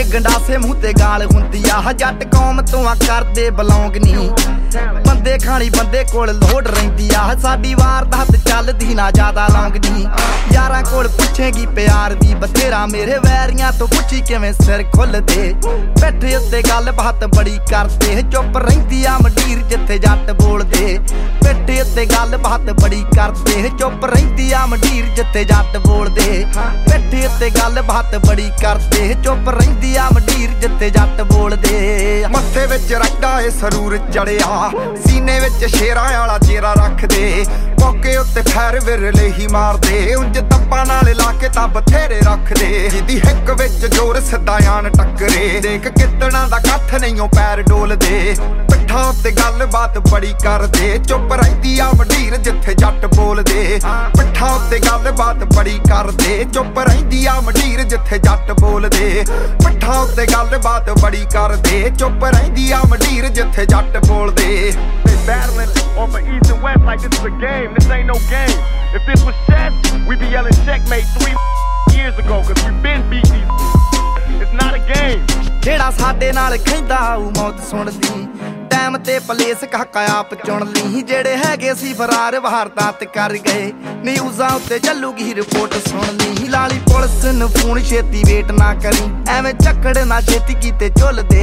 गंडासे मूँह ते गाल हुंदी आ जट कौम तो आ करदे बिलोंग नी बंदे खानी बंदे कोल लोड रहिंदी आ साडी वारदात चलदी ना ज्यादा लौंग नी यारां कोल पुछेगी प्यार भी बथेरा मेरे वैरियां तो पुछी किवें सिर खुलदे बैठे उत्ते गल बात बड़ी करदे चुप रहिंदी आ मंडीर जिथे जट बोलदे बैठे उत्ते गल बात बड़ी करदे चुप रहिंदी आ मंडीर जिथे जट बोलदे बैठे उत्ते गल बात बड़ी करदे चुप रहिंदी आ मंडीर जिथे जट बोलदे मत्थे विच रखदा ए सरूर चढ़िया सीने विच शेरां वाला चेहरा रखदे मौके उत्ते फैर विरले ही मारदे उंज तप्पा नाल लाके तां बथेरे रखदे जिदी हिक विच जोर सदायान टक्करे देख कितना दा कठ नहीं पैर डोलदे पिट्ठां उत्ते गल बात बड़ी करदे चुप रहिंदी आ मंडीर जिथे जट बोलदे पिट्ठां उत्ते गल बात बड़ी करदे चुप रहिंदी आ मंडीर जिथे जट बोलदे पिट्ठां उत्ते गल बात बड़ी करदे चुप रहिंदी आ मंडीर जिथे जट बोलदे They battling on the east and west like this is a game. This ain't no game. If this was chess, we'd be yelling checkmate 3 years ago, cause we've been beat these. It's not a game. जेड़ा साडे नाल खैंदा आऊ मौत सुणदी time ते place काका आप चुन ली जेड़े हैगे सी फरार वारदात कर गए न्यूज़ां उत्ते चलूगी रिपोर्ट सुन ली लाली पुलिस नूं फोन छेती वेट ना करी एवें झक्कड़ ना छेती कीते झुलदे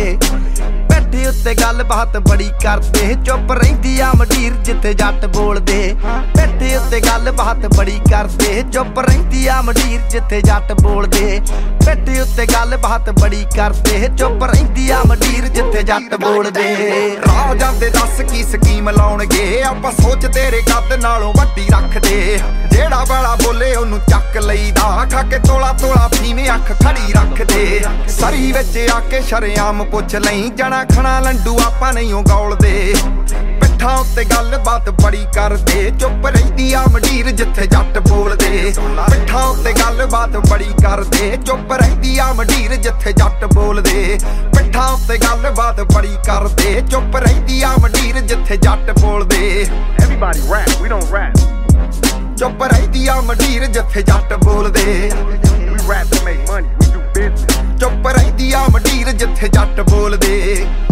बैठे उत्ते गल बात बड़ी करदे चुप रहिंदी आ मंडीर जिथे जट बोलदे बैठे उत्ते गल बात बड़ी करदे चुप रहिंदी आ मंडीर जिथे जट बोलदे बैठे उत्ते गल बात बड़ी करदे चुप रहिंदी आ मंडीर जिथे जट बोलदे राह जांदे दस की स्कीम लाउणगे आपां सोच तेरे कद नालों वड्डी रखदे जेड़ा वाला बोले ओनू चक लईदा खा के तोला तोला फीमे अख खड़ी रखदे सरी विच आके शरेआम पुछ लई जना खना लंडू आपां नहीं गौलदे पिट्ठां उत्ते गल बात बड़ी करदे चुप रहिंदी आ मंडीर जिथे जट बोलदे पिट्ठां उत्ते गल बात बड़ी करदे चुप रहिंदी आ मंडीर जिथे जट बोलदे पिट्ठां उत्ते गल बात बड़ी करदे चुप रहिंदी आ मंडीर जिथे जट बोलदे Everybody rap, we don't rap. चुप रहिंदी आ मंडीर जिथे जट बोलदे We rap to make money, we do business. चुप रहिंदी आ मंडीर जिथे जट बोलदे